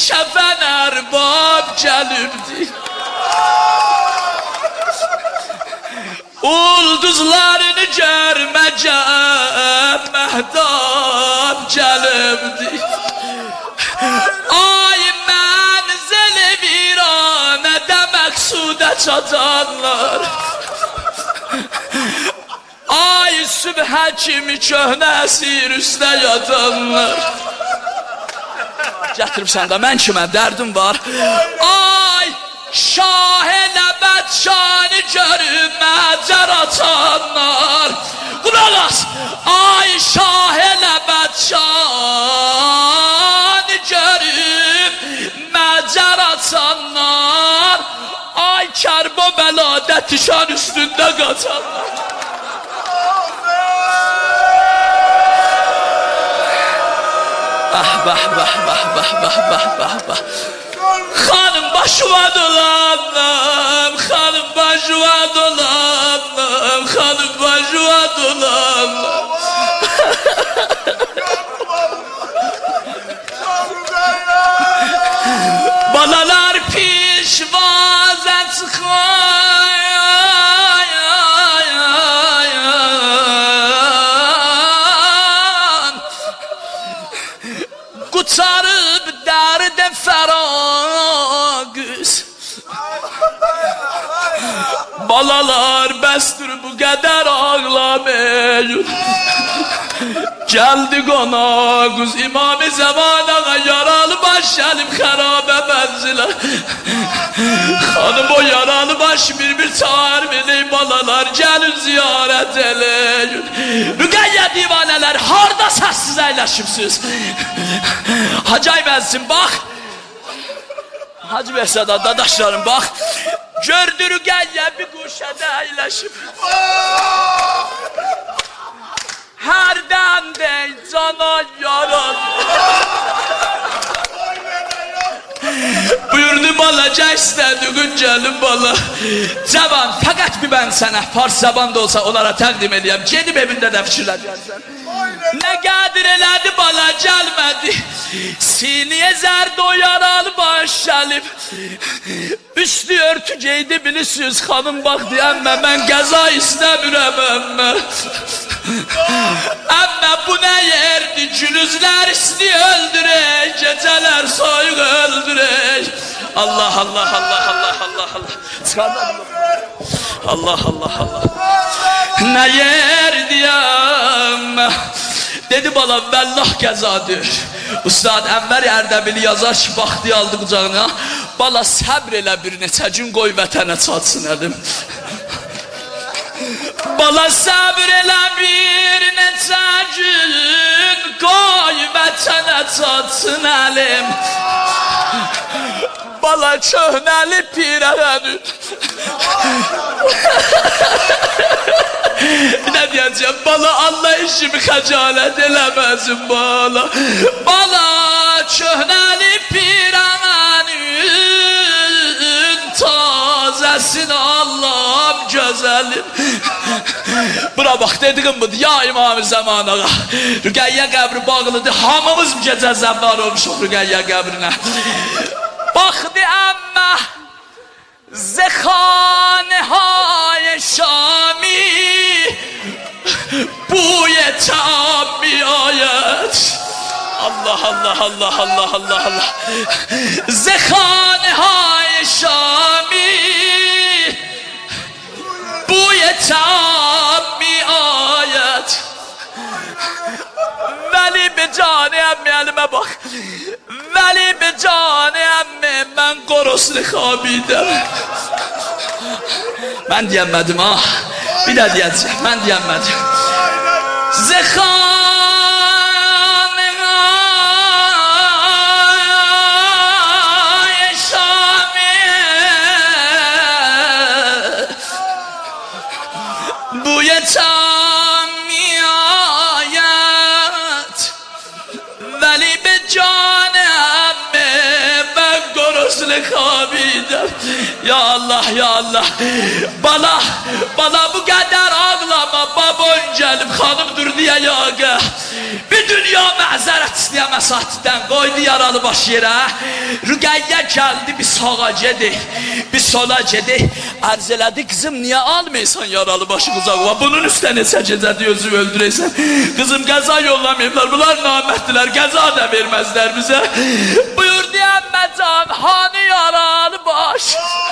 kəfən ərbab gəlibdi. Ulduzlarını görməcə məhdab gəlibdi. Ay mənzil-i viranədə məqsudə çatanlar. Ay sübhə kimi köhnə əsir üstə yatanlar. Gətiribsən də mən kiməm, dərdim var. Ay şah-ı nəbəd şanı görüb məcər açanlar. Qulaq as. Ay şah-ı nəbəd şanı görüb məcər açanlar. Ay kərbo bələdət şan üstündə qaçanlar. Xanım başıma dolandım, xanım başıma dolandım, xanım başıma dolandım. Balalar pişvaza çıxar. Qutarıb dərdə fəraqız. Balalar bəsdir bu qədər ağlamayın. Gəldi qonaqız İmam-ı Zaman ağa yaralı baş gəlib xərabə mənzilə. Xanım o yaralı baş bir çağır beni balalar gəlin ziyarət eləyin. Rüqəyyə divanələr harda səssiz əyləşibsiz? Hacı Aybəzsin bax. Hacı Behzada dadaşlarım bax. Gördü Rüqəyyə bir quşədə əyləşib. Hərdən dey cana yaran. Buyurdu bala gəl istədiğin gəlin bala. Cavan fəqət bir mən sənə fars zaban da olsa onlara təqdim edəyəm. Gedib evində də fikirləyəcəksən. Nə qədir elədi bala gəlmədi. Siniyə zərd o yaralı baş gəlib. Üstü örtü geydi bilirsiniz xanım bax deyəmmə mən qəza istəmirəm əmmə. Əmmə bu nə yerdi gülüzlər isti öldürək gecələr soyuq öldürək. Allah Allah Allah Allah Allah Allah. Çıxardadım. Allah Allah Allah. Nə yerdi əmmə. Dedi bala vəllah qəzadır. Ustad Ənvər Ərdəbili yazar ki baxdı aldı qucağına. Bala səbr elə bir neçə gün qoy vətənə çatsın əlim. Bala səbr elə bir neçə gün qoy vətənə çatsın əlim. Bala köhnəli pirəğənün. Ne diyeceğim bala Allah işimi xəcalət eləməsin bala. Bala köhnəli pirəğənün tazəsini Allah'ım gözəlim. Bura bax dediğim budur ya İmam-ı Zaman ağa. Rüqəyyə qəbri bağlıdır. Hamımız bu gecə zəmnar olmuşuq Rüqəyyə qəbrinə. Baxdı əmmə zekhane-hay Şami buye tabi ayet. Allah Allah Allah Allah Allah Allah. Zekhane-hay Şami buye tabi ayet. Veli be canı emmi elime bak. Veli be canı emmi ben koroslu kabidem. Ben diyemedim ha. Bir de diyeceğim. Ben diyemedim. Zekhane-hay Şami bu yetami ayet. Veli be canı emmi ben koroslu Hüsnü Hamidem. Ya Allah, ya Allah. Bana bu kadar ağlama. Babon gelip hanımdır diye yağı. Bir dünya məzərət istəyəmə saatdən qoydu yaralı baş yerə. Rüqəyyə gəldi bir sağa gedik, bir sola gedik. Arz elədi, kızım niye almaysan yaralı başı kucağıma? Bunun üstüne neçə gecədi özü öldüreysen. Kızım qəza yollamayıblar, bunlar namərdilər, qəza da verməzlər bizə. Buyur deyəmməcəm, hani yaralı baş?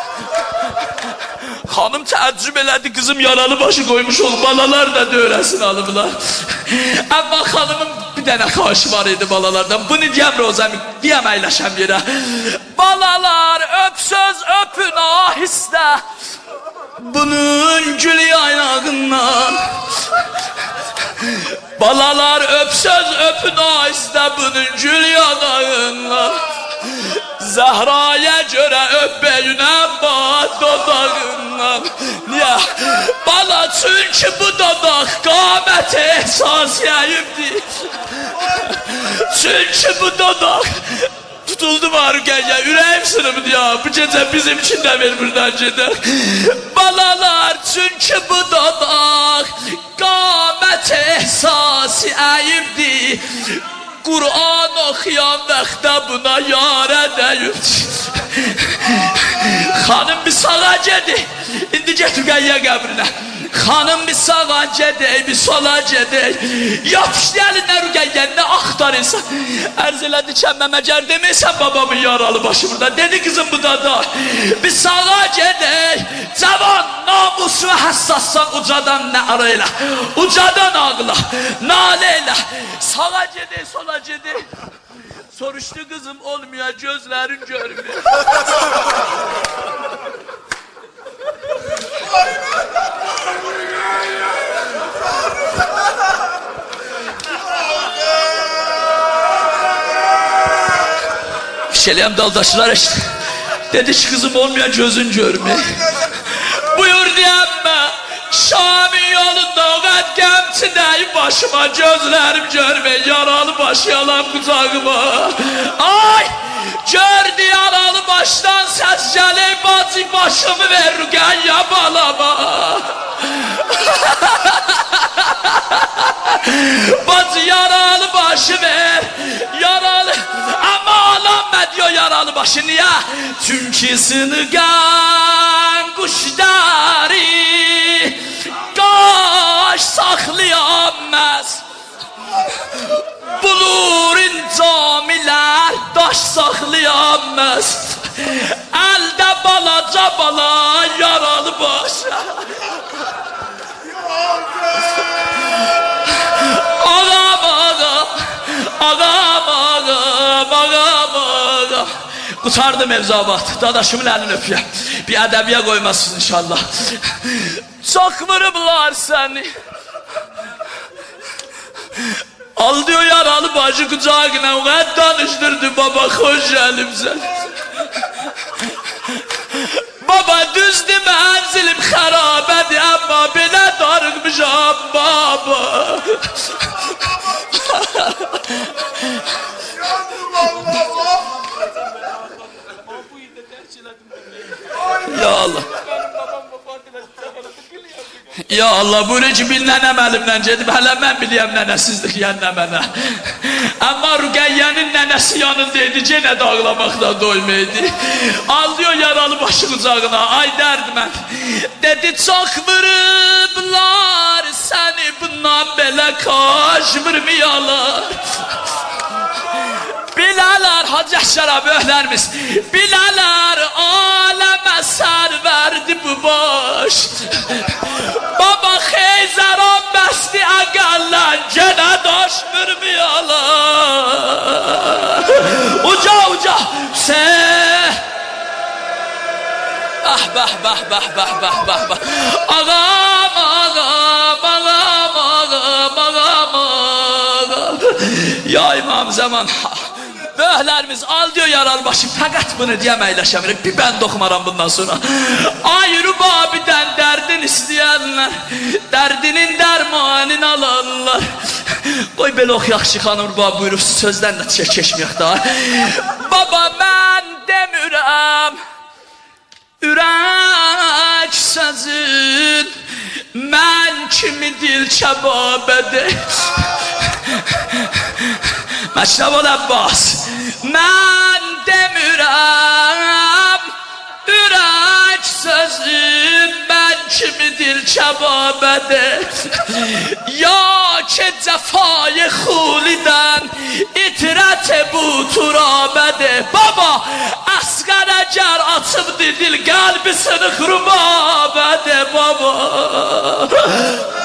Hanım təəccüb elədi, kızım yaralı başı koymuş ol, balalar da dövrəsini alıblar. Amma xanımın bir dənə xahiş var idi balalardan. Bunu deyəm Rozəmi, deyəm əyləşəm yerə. Balalar öpsöz öpün ahistə, bunun gül yaynağından. Balalar öpsöz öpün ahistə, bunun gül yanağından. Zehra'ya göre öpbeyine bat dodağından. Niye? Bana çünkü bu dodak kâmeti ehsasiyeyimdir. Çünkü bu dodak tutuldu var ya, yüreğim sınıfı ya. Bu gece bizim için de bir buradan gider. Balalar çünkü bu dodak kâmeti ehsasiyeyimdir. Kur'an okuyan vaxtda buna yara deyir. Hanım bir sağa gedi, indi get Rüqəyyə qəbrinə. Hanım bir sağa gedi, bir sola gedi. Yapışdı əlindən Rüqəyyənin, nə axtarırsan? Ərz elədi ki, məməcər deməysən babamın yaralı başı burada. Dedi kızım bu da da. Bir sağa gedi, cavan, namus ve hassassan ucadan ne arayla, ucadan ağla, naleyle. Sağa gedi, sola gedi. Soruştu kızım, olmuyor, gözlerin görmüyor. Şeliyem daldaşlar işte. Dedi ki kızım olmuyor, gözün görmüyor. Buyur diyemme, Şam'ın yolunda o kadar gemçideyim başıma, gözlerim görmüyor, yaralı başı yalan kucağıma. Ay! Gördü yaralı baştan ses gelir, bacı başımı ver Rüqəyyə balama. Bacı yaralı başı ver, yaralı, ama ağlanma diyor yaralı başı, niye? Çünkü sınıgan kuşları qaş saxlayamaz. Bulurin camilər daş saxlayamaz. Əldə balaca bala yaralı baş. Ağam ağam, ağam ağam, ağam ağam. Qutardım Mevzabat, dadaşımın əlini öpüyor. Bir ədəbiyə qoymazsın inşallah. Çok vurublar səni. Al diyor yaralı bacı kucağına, o kadar danıştırdı baba, hoş geldin sen. Baba düzdü menzilim xarabədir, amma belə darıqmışam baba. Ya Allah. Ya Allah, bu necə bil nənəm əlimdən gedib, hələ mən biliyəm nənəsizlik yəni mənə. Amma Rüqəyyənin nənəsi yanındaydı, yenə də ağlamaqdan doymaydı. Alıyor yaralı başı qucağına, ay dərd mən. Dedi çox vurublar səni, bundan belə kaş vurmayalar. Bilələr, Hacı Şərabı öhlərimiz, bilələr aləmə sərverdi bu baş. Baba Xeyzəran bəsti əqəllən, genə daş vurmayalar. Uca uca, ah bəh bəh bəh bəh bəh bəh bəh. Ağam ağam ağam ağam ağam ağam. Ya İmam Zaman, böyüklərimiz al diyor yaralı başı, fəqət bunu deyəm əyləşəmirik, bir bənd oxumaram bundan sonra. Ay Rübabidən dərdin istəyənlər, dərdinin dərmanını alanlar. Qoy belə oxuyaq ki, xanım Rübabi buyurub, sözdən də keçməyək daha. Baba mən demirəm ürək sözün mən kimi dil kəbabədir Məşrəb Abbas mən demirəm ürək sözün mən kimi dil kəbabədir ya ki cəfayı xulidən itirət bu turabədir baba əsqər əgər açıb dil qəlbi sınıq rubabədir baba